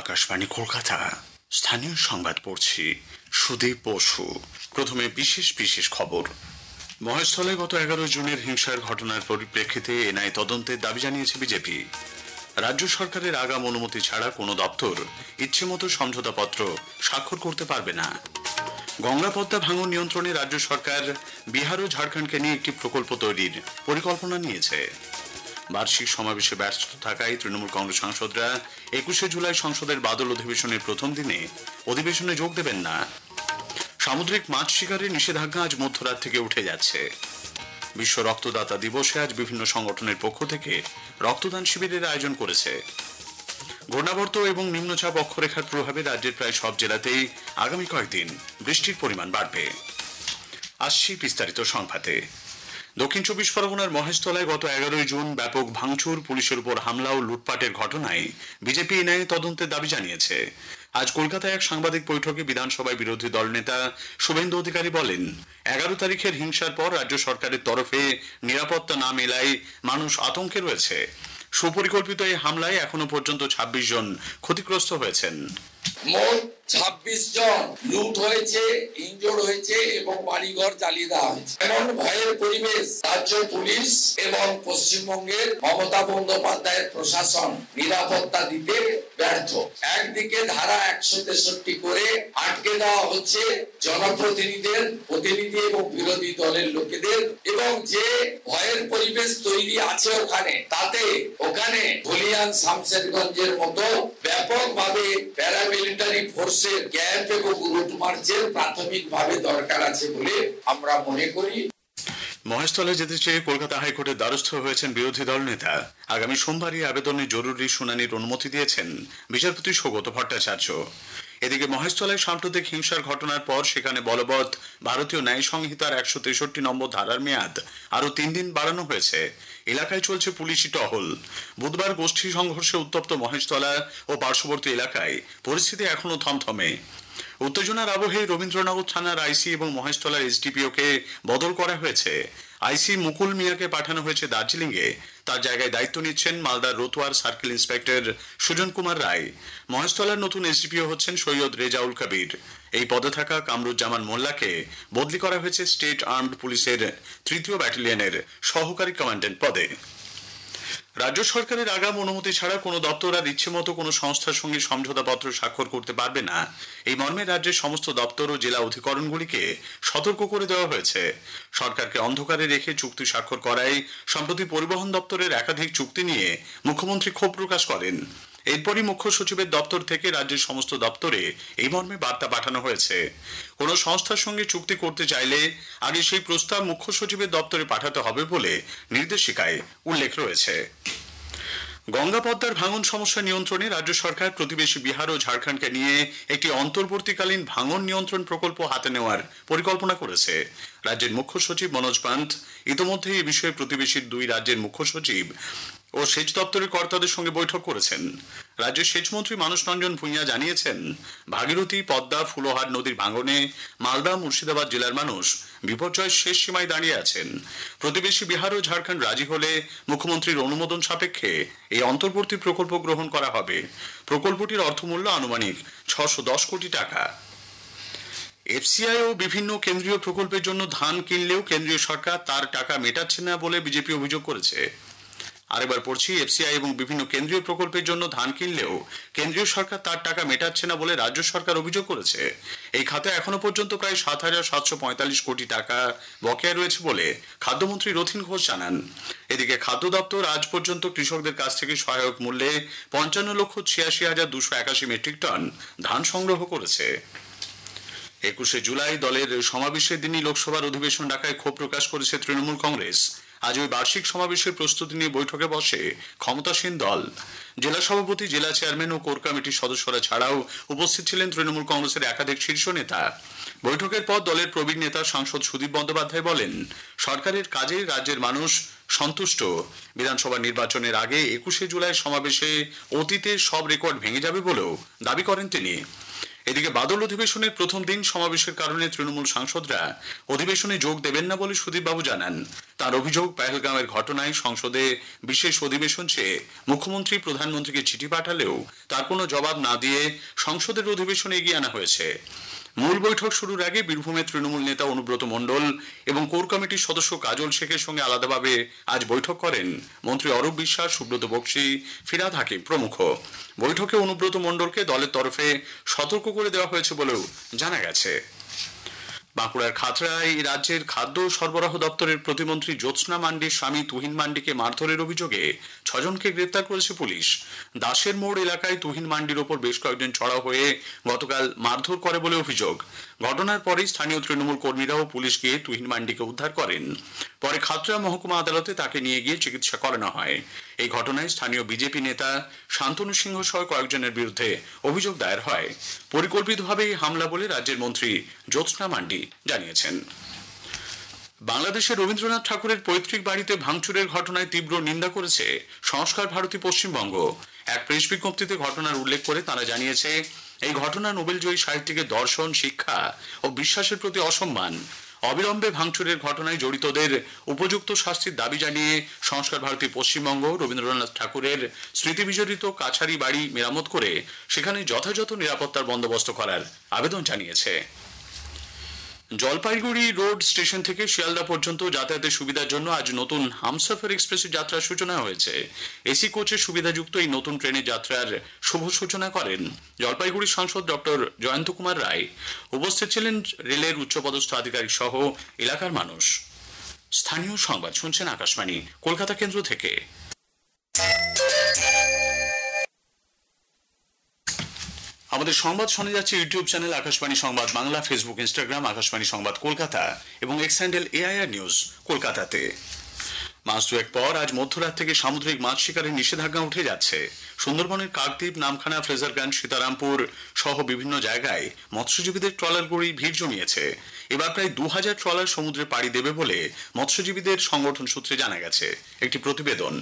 আকাশবাণী কলকাতা স্থানীয় সংবাদ পড়ছি সুদীপ বসু। প্রথমে বিশেষ বিশেষ খবর। মহেশতলায় গত 11 জুনের হিংসার ঘটনার পরিপ্রেক্ষিতে এনআইএ তদন্তের দাবি জানিয়েছে বিজেপি। রাজ্য সরকারের আগাম অনুমতি ছাড়া কোনো দপ্তর ইচ্ছেমতো সমঝোতাপত্র স্বাক্ষর করতে পারবে না। গঙ্গা পদ্মা ভাঙন নিয়ন্ত্রণে রাজ্য সরকার বিহার ও ঝাড়খণ্ডকে নিয়ে একটি প্রকল্প তৈরির পরিকল্পনা নিয়েছে। বার্ষিক সমাবেশে ব্যস্ত থাকায় তৃণমূল কংগ্রেস সাংসদরা 21শে জুলাই সংসদের বাদল অধিবেশনের প্রথম দিনে অধিবেশনে যোগ দেবেন না। সামুদ্রিক মাছ শিকারের নিষেধাজ্ঞা আজ মধ্যরাত থেকে উঠে যাচ্ছে। বিশ্ব রক্তদাতা দিবসে আজ বিভিন্ন সংগঠনের পক্ষ থেকে রক্তদান শিবিরের আয়োজন করেছে। ঘূর্ণাবর্ত এবং নিম্নচাপ অক্ষরেখার প্রভাবে রাজ্যের প্রায় সব জেলাতেই আগামী কয়েকদিন বৃষ্টির পরিমাণ বাড়বে। আসছি বিস্তারিত সংবাদে। দক্ষিণ 24 পরগনার মহেশতলায় গত 11 জুন ব্যাপক ভাঙচুর, পুলিশের উপর হামলা ও লুটপাটের ঘটনায় বিজেপি এনআইএ তদন্তের দাবি জানিয়েছে। আজ কলকাতায় এক সাংবাদিক বৈঠকে বিধানসভায় বিরোধী দল নেতা শুভেন্দু অধিকারী বলেন, 11 তারিখের হিংসার পর রাজ্য সরকারের তরফে নিরাপত্তা না মেলায় মানুষ আতঙ্কে রয়েছে। সুপরিকল্পিত এই হামলায় এখনো পর্যন্ত 26 জন ক্ষতিগ্রস্ত হয়েছেন। মোট 26 জন লুট হয়েছে, ইনজোর্ড হয়েছে এবং বাড়িঘর জ্বালিয়ে দেওয়া হয়েছে। এমন ভয়ের পরিবেশ রাজ্য পুলিশ এবং পশ্চিমবঙ্গের মমতা বন্দ্যোপাধ্যায়ের প্রশাসন নিরাপত্তা দিতে ব্যর্থ। একদিকে ধারা 163 করে আটকে দেওয়া হচ্ছে প্রতিনিধি এবং বিরোধী দলের লোকেদের, এবং যে ভয়ের পরিবেশ তৈরি আছে ওখানে ধুলিয়ান শামশেরগঞ্জের মতো ব্যাপকভাবে প্যারামিলিটারি ফোর্সের ক্যাম্প এবং রুট মার্চের প্রাথমিকভাবে দরকার আছে বলে আমরা মনে করি। মহেশতলায় যেতে চেয়ে কলকাতা হাইকোর্টের দ্বারস্থ হয়েছেন বিরোধী দল নেতা। আগামী সোমবারই আবেদনের জরুরি শুনানির অনুমতি দিয়েছেন বিচারপতি সৌগত ভট্টাচার্য। এদিকে মহেশতলায় সাম্প্রতিক হিংসার ঘটনার পর সেখানে বলবৎ ভারতীয় ন্যায় সংহিতার 163 নম্বর ধারার মেয়াদ আরো 3 দিন বাড়ানো হয়েছে। এলাকায় চলছে পুলিশি টহল। বুধবার গোষ্ঠী সংঘর্ষে উত্তপ্ত মহেশতলা ও পার্শ্ববর্তী এলাকায় পরিস্থিতি এখনো থমথমে। উত্তেজনার আবহে রবীন্দ্রনগর থানার আইসি এবং মহেশতলার এসডিপিওকে বদল করা হয়েছে। আইসি মুকুল মিয়াকে পাঠানো হয়েছে দার্জিলিংয়ে। তার জায়গায় দায়িত্ব নিচ্ছেন মালদার রতুয়ার সার্কেল ইন্সপেক্টর সুজন কুমার রায়। মহেশতলার নতুন এসডিপিও হচ্ছেন সৈয়দ রেজাউল কবির। এই পদে থাকা কামরুজ্জামান মোল্লাকে বদলি করা হয়েছে স্টেট আর্মড পুলিশের 3য় ব্যাটালিয়নের সহকারী কমান্ড্যান্ট পদে। রাজ্য সরকারের আগাম অনুমতি ছাড়া কোনো দপ্তর আর ইচ্ছে মতো কোনো সংস্থার সঙ্গে সমঝোতাপত্র স্বাক্ষর করতে পারবে না। এই মর্মে রাজ্যের সমস্ত দপ্তর ও জেলা অধিকরণগুলিকে সতর্ক করে দেওয়া হয়েছে। সরকারকে অন্ধকারে রেখে চুক্তি স্বাক্ষর করায় সম্প্রতি পরিবহন দপ্তরের একাধিক চুক্তি নিয়ে মুখ্যমন্ত্রী ক্ষোভ প্রকাশ করেন। এরপরই মুখ্য সচিবের দপ্তর থেকে রাজ্যের সমস্ত দপ্তরে এই মর্মে বার্তা পাঠানো হয়েছে। কোনো সংস্থার সঙ্গে চুক্তি করতে চাইলে আগে সেই প্রস্তাব মুখ্য সচিবের দপ্তরে পাঠাতে হবে বলে নির্দেশিকায় উল্লেখ রয়েছে। গঙ্গা পদ্মার ভাঙন সমস্যা নিয়ন্ত্রণে রাজ্য সরকার প্রতিবেশী বিহার ও ঝাড়খণ্ডকে নিয়ে একটি অন্তর্বর্তীকালীন ভাঙন নিয়ন্ত্রণ প্রকল্প হাতে নেওয়ার পরিকল্পনা করেছে। রাজ্যের মুখ্য সচিব মনোজ পান্ত ইতিমধ্যে এই বিষয়ে প্রতিবেশী 2 রাজ্যের মুখ্য সচিব ও সেচ দপ্তরের কর্তাদের সঙ্গে বৈঠক করেছেন। রাজ্যের সেচমন্ত্রী মানস রঞ্জন ভূঁইয়া জানিয়েছেন, ভাগীরথী, পদ্মা, ফুলোহার নদীর ভাঙনে মালদা, মুর্শিদাবাদ জেলার মানুষ বিপর্যয়ের শেষ সীমায় দাঁড়িয়ে আছেন। প্রতিবেশী বিহার ও ঝাড়খণ্ড রাজি হলে মুখ্যমন্ত্রীর অনুমোদন সাপেক্ষে এই অন্তর্বর্তী প্রকল্প গ্রহণ করা হবে। প্রকল্পটির অর্থমূল্য আনুমানিক 610 কোটি টাকা। এফসিআই ও বিভিন্ন কেন্দ্রীয় প্রকল্পের জন্য ধান কিনলেও কেন্দ্রীয় সরকার তার টাকা মেটাচ্ছে না বলে বিজেপি অভিযোগ করেছে। আরেকবার পড়ছি, এফসিআই এবং বিভিন্ন কেন্দ্রীয় প্রকল্পের জন্য ধান কিনলেও কেন্দ্রীয় সরকার তার টাকা মেটাচ্ছে না বলে রাজ্য সরকার অভিযোগ করেছে। এই খাতে এখনো পর্যন্ত প্রায় 7,745 কোটি টাকা বকেয়া রয়েছে বলে খাদ্যমন্ত্রী রথীন ঘোষ জানান। এদিকে খাদ্য দপ্তর আজ পর্যন্ত কৃষকদের কাছ থেকে সহায়ক মূল্যে 55,86,281 মেট্রিক টন ধান সংগ্রহ করেছে। 21শে জুলাই দলের সমাবেশের দিনই লোকসভার অধিবেশন ডাকায় ক্ষোভ প্রকাশ করেছে তৃণমূল কংগ্রেস। আজ ওই বার্ষিক সমাবেশের প্রস্তুতি নিয়ে বৈঠকে বসে ক্ষমতাসীন দল। জেলা সভাপতি, জেলা চেয়ারম্যান ও কোর কমিটির সদস্যরা ছাড়াও উপস্থিত ছিলেন তৃণমূল কংগ্রেসের একাধিক শীর্ষ নেতা। বৈঠকের পর দলের প্রবীণ নেতা সাংসদ সুদীপ বন্দ্যোপাধ্যায় বলেন, সরকারের কাজে রাজ্যের মানুষ সন্তুষ্ট। বিধানসভা নির্বাচনের আগে 21শে জুলাই সমাবেশে অতীতের সব রেকর্ড ভেঙে যাবে বলেও দাবি করেন তিনি। এদিকে বাদল অধিবেশনের প্রথম দিন সমাবেশের কারণে তৃণমূল সাংসদরা অধিবেশনে যোগ দেবেন না বলে সুদীপবাবু জানান। তার অভিযোগ, পেহেলগাঁওয়ের ঘটনায় সংসদে বিশেষ অধিবেশন চেয়ে মুখ্যমন্ত্রী প্রধানমন্ত্রীকে চিঠি পাঠালেও তার কোনো জবাব না দিয়ে সংসদের অধিবেশনে এগিয়ে আনা হয়েছে। মূল বৈঠক শুরুর আগে বীরভূমের তৃণমূল নেতা অনুব্রত মণ্ডল এবং কোর কমিটির সদস্য কাজল শেখের সঙ্গে আলাদাভাবে আজ বৈঠক করেন মন্ত্রী অরূপ বিশ্বাস, সুব্রত বক্সী, ফিরহাদ হাকিম প্রমুখ। বৈঠকে অনুব্রত মণ্ডলকে দলের তরফে সতর্ক করে দেওয়া হয়েছে বলেও জানা গেছে। বাঁকুড়ার খাতড়ায় রাজ্যের খাদ্য সরবরাহ দপ্তরের প্রতিমন্ত্রী জ্যোৎস্না মান্ডির স্বামী তুহিন মান্ডিকে মারধরের অভিযোগে 6 জনকে গ্রেপ্তার করেছে পুলিশ। দাসের মোড় এলাকায় তুহিন মান্ডির ওপর বেশ কয়েকজন চড়াও হয়ে গতকাল মারধর করে বলে অভিযোগ। ঘটনার পরেই স্থানীয় তৃণমূল কর্মীরাও পুলিশ গিয়ে তুহিন মান্ডিকে উদ্ধার করেন। পরে খাতড়া মহকুমা আদালতে তাকে নিয়ে গিয়ে চিকিৎসা করানো হয়। এই ঘটনায় স্থানীয় বিজেপি নেতা শান্তনু সিংহ সহ কয়েকজনের বিরুদ্ধে অভিযোগ দায়ের হয়। পরিকল্পিতভাবে এই হামলা বলে রাজ্যের মন্ত্রী জ্যোৎস্না মান্ডি জানিয়েছেন। বাংলাদেশের রবীন্দ্রনাথ ঠাকুরের পৈতৃক বাড়িতে ভাঙচুরের ঘটনায় তীব্র নিন্দা করেছে সংস্কার ভারতী পশ্চিমবঙ্গ। এক প্রেস বিজ্ঞপ্তিতে ঘটনার উল্লেখ করে তারা জানিয়েছে, এই ঘটনা নোবেলজয়ী সাহিত্যিকের দর্শন, শিক্ষা ও বিশ্বাসের প্রতি অসম্মান। অবিলম্বে ভাঙচুরের ঘটনায় জড়িতদের উপযুক্ত শাস্তির দাবি জানিয়ে সংস্কার ভারতী পশ্চিমবঙ্গ রবীন্দ্রনাথ ঠাকুরের স্মৃতি বিজড়িত কাছারি বাড়ি মেরামত করে সেখানে যথাযথ নিরাপত্তার বন্দোবস্ত করার আবেদন জানিয়েছে। জলপাইগুড়ি রোড স্টেশন থেকে শিয়ালদা পর্যন্ত যাতায়াতের সুবিধার জন্য আজ নতুন হামসফর এক্সপ্রেসের যাত্রার সূচনা হয়েছে। এসি কোচের সুবিধাযুক্ত এই নতুন ট্রেনের যাত্রার শুভ সূচনা করেন জলপাইগুড়ির সাংসদ ডক্টর জয়ন্ত কুমার রায়। উপস্থিত ছিলেন রেলের উচ্চপদস্থ আধিকারিক সহ এলাকার মানুষ। স্থানীয় সংবাদ শুনছেন আকাশবাণী কলকাতা কেন্দ্র থেকে। আমাদের সংবাদ শোনা যাচ্ছে ইউটিউব চ্যানেল আকাশবাণী সংবাদ বাংলা, ফেসবুক, ইনস্টাগ্রাম আকাশবাণী সংবাদ কলকাতা এবং এক্স হ্যান্ডেল AIR নিউজ কলকাতাতে। মাস দুয়েক পর আজ মধ্যরাত থেকে সামুদ্রিক মাছ শিকারের নিষেধাজ্ঞা উঠে যাচ্ছে। সুন্দরবনের কাকদ্বীপ, নামখানা, ফ্রেজারগঞ্জ, সীতারামপুর সহ বিভিন্ন জায়গায় মৎস্যজীবীদের ট্রলারগুলি ভিড় জমিয়েছে। এবার প্রায় 2000 ট্রলার সমুদ্রে পাড়ি দেবে বলে মৎস্যজীবীদের সংগঠন সূত্রে জানা গেছে। একটি প্রতিবেদন।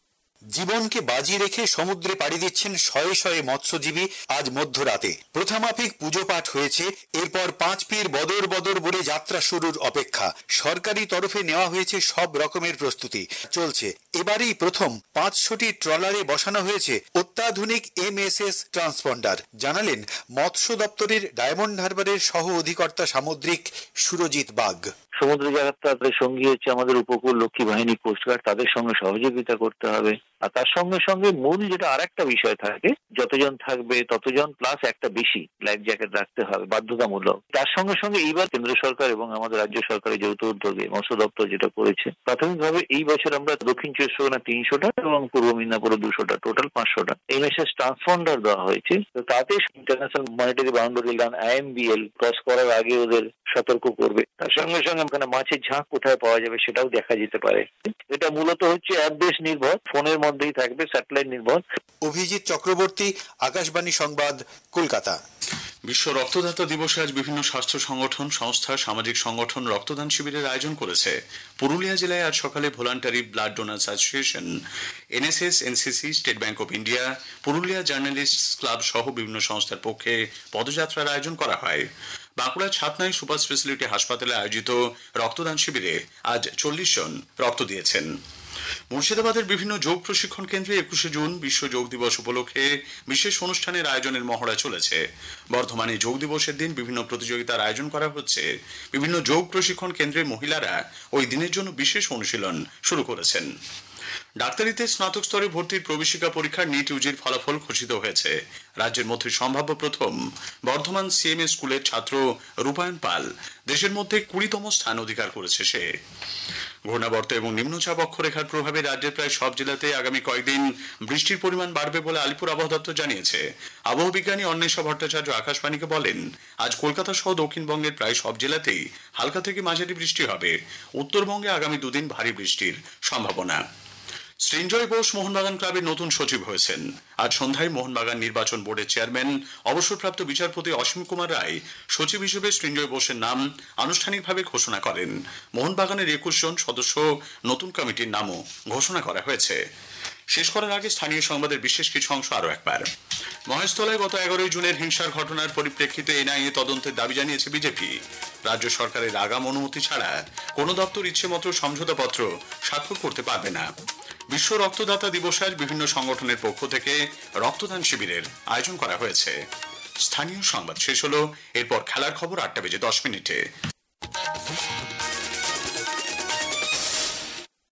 জীবনকে বাজি রেখে সমুদ্রে পাড়ি দিচ্ছেন শয়ে শয়ে মৎস্যজীবী। আজ মধ্যরাতে প্রথামাফিক পুজো পাঠ হয়েছে। এরপর 5 পীর বদর বদর বলে যাত্রা শুরুর অপেক্ষা। সরকারি তরফে নেওয়া হয়েছে সব রকমের প্রস্তুতি চলছে। এবারেই প্রথম 500টি ট্রলারে বসানো হয়েছে অত্যাধুনিক MSS ট্রান্সপন্ডার, জানালেন মৎস্য দপ্তরের ডায়মন্ড হারবারের সহ অধিকর্তা সামুদ্রিক সুরজিৎ বাগ। সমুদ্র যাত্রার সঙ্গী হচ্ছে আমাদের উপকূল রক্ষী বাহিনী, কোস্টগার্ড, তাদের সঙ্গে সহযোগিতা করতে হবে। আর তার সঙ্গে সঙ্গে মূল যেটা আরেকটা বিষয় থাকে, যতজন থাকবে ততজন প্লাস একটা বেশি লাইফ জ্যাকেট রাখতে হবে বাধ্যতামূলক। তার সঙ্গে সঙ্গে এইবার কেন্দ্র সরকার এবং আমাদের রাজ্য সরকারের যৌথ উদ্যোগে মৎস্য দপ্তর যেটা করেছে, প্রাথমিকভাবে এই বছর আমরা দক্ষিণ 300টা এবং পূর্ব মিদনাপুরে 200টা, টোটাল 500টা MSS ট্রান্সপন্ডার দেওয়া হয়েছে। তো তাতে international maritime boundary line IMBL cross করার আগে ওদের সতর্ক করবে। তার সঙ্গে সঙ্গে ওখানে মাছের ঝাঁক কোথায় পাওয়া যাবে সেটাও দেখা যেতে পারে। এটা মূলত হচ্ছে অ্যাপ বেস নির্ভর, ফোনের মধ্যেই থাকবে, স্যাটেলাইট নির্ভর। অভিজিৎ চক্রবর্তী, আকাশবাণী সংবাদ, কলকাতা। বিশ্ব রক্তদাতা দিবসে আজ বিভিন্ন স্বাস্থ্য সংগঠন, সংস্থা, সামাজিক সংগঠন রক্তদান শিবিরের আয়োজন করেছে। পুরুলিয়া জেলায় আজ সকালে voluntary blood donors association, NSS, NCC, state bank of India, Purulia journalist club সহ বিভিন্ন সংস্থার পক্ষে পদযাত্রার আয়োজন করা হয়। বাঁকুড়া ছাতনায় সুপার স্পেশালিটি হাসপাতালে আয়োজিত রক্তদান শিবিরে আজ 40 জন রক্ত দিয়েছেন। মুর্শিদাবাদের বিভিন্ন যোগ প্রশিক্ষণ কেন্দ্রে 21শে জুন বিশ্ব যোগ দিবস উপলক্ষে বিশেষ অনুষ্ঠানের আয়োজনের মহড়া চলেছে। বর্ধমানে যোগ দিবসের দিন বিভিন্ন প্রতিযোগিতার আয়োজন করা হচ্ছে। বিভিন্ন যোগ প্রশিক্ষণ কেন্দ্রে মহিলারা ওই দিনের জন্য বিশেষ অনুশীলন শুরু করেছেন। ডাক্তারিতে স্নাতক স্তরে ভর্তির প্রবেশিকা পরীক্ষার নিট ইউজির ফলাফল ঘোষিত হয়েছে। রাজ্যের মধ্যে সম্ভাব্য প্রথম বর্ধমান CMA স্কুলের ছাত্র রূপায়ণ পাল দেশের মধ্যে 20তম স্থান অধিকার করেছে সে। ঘূর্ণাবর্ত এবং নিম্নচাপ অক্ষরেখার প্রভাবে রাজ্যের প্রায় সব জেলাতে আগামী কয়েকদিন বৃষ্টির পরিমাণ বাড়বে বলে আলিপুর আবহাওয়া দপ্তর জানিয়েছে। আবহাওয়া বিজ্ঞানী অন্বেষা ভট্টাচার্য আকাশবাণীকে বলেন, আজ কলকাতা সহ দক্ষিণবঙ্গের প্রায় সব জেলাতেই হালকা থেকে মাঝারি বৃষ্টি হবে। উত্তরবঙ্গে আগামী 2 দিন ভারী বৃষ্টির সম্ভাবনা। সৃঞ্জয় বোস মোহনবাগান ক্লাবের নতুন সচিব হয়েছেন। আজ সন্ধ্যায় মোহনবাগান নির্বাচন বোর্ডের চেয়ারম্যান অবসরপ্রাপ্ত বিচারপতি অসীম কুমার রায় সচিব হিসেবে সৃঞ্জয় বোসের নাম আনুষ্ঠানিকভাবে ঘোষণা করেন। মোহনবাগানের 21 জন সদস্য নতুন কমিটির নামও ঘোষণা করা হয়েছে। শেষ করার আগে স্থানীয় সংবাদের বিশেষ কিছু অংশ আরো একবার। মহেশতলায় গত 11 জুনের হিংসার ঘটনার পরিপ্রেক্ষিতে এনআইএ তদন্তের দাবি জানিয়েছে বিজেপি। রাজ্য সরকারের আগাম অনুমতি ছাড়া কোন দপ্তর ইচ্ছেমতো সমঝোতাপত্র স্বাক্ষর করতে পারবে না। বিশ্ব রক্তদাতা দিবসে আজ বিভিন্ন সংগঠনের পক্ষ থেকে রক্তদান শিবিরের আয়োজন করা হয়েছে। স্থানীয় সংবাদ শেষ হলো, এরপর খেলার খবর 8টা বেজে 10 মিনিটে।